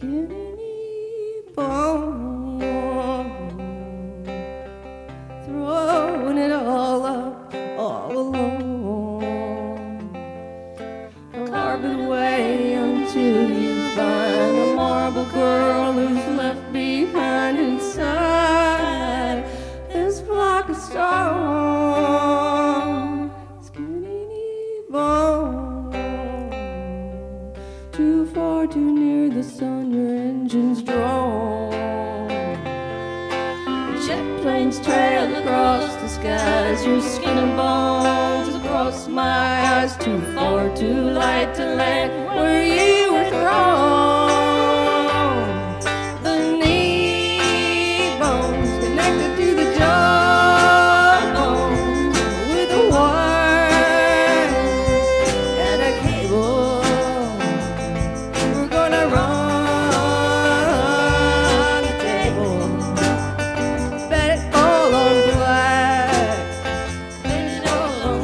skinny bone, throwing it all up all alone. Carve it away until you find a marble girl who's left behind inside this block of stone. Skinny bone, too far, too near the sun, your engines drone. Jet planes trail across the skies, your skin and bones across my eyes. Too far, too light to land where you were thrown. The knee bones connected to the jawbone with a wire and a cable. We're gonna run the table. Bet it all on black. Bet it all on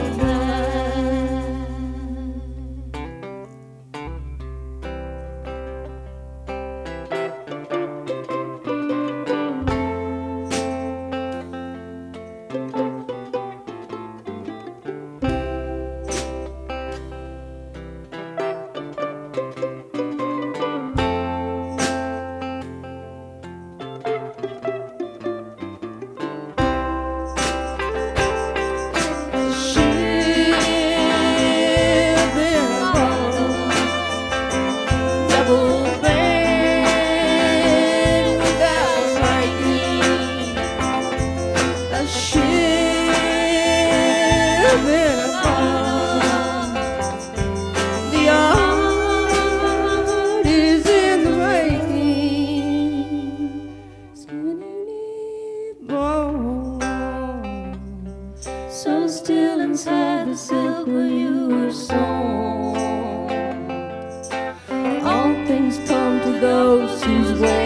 so still inside the silk where you were sewn. All things come to those whose way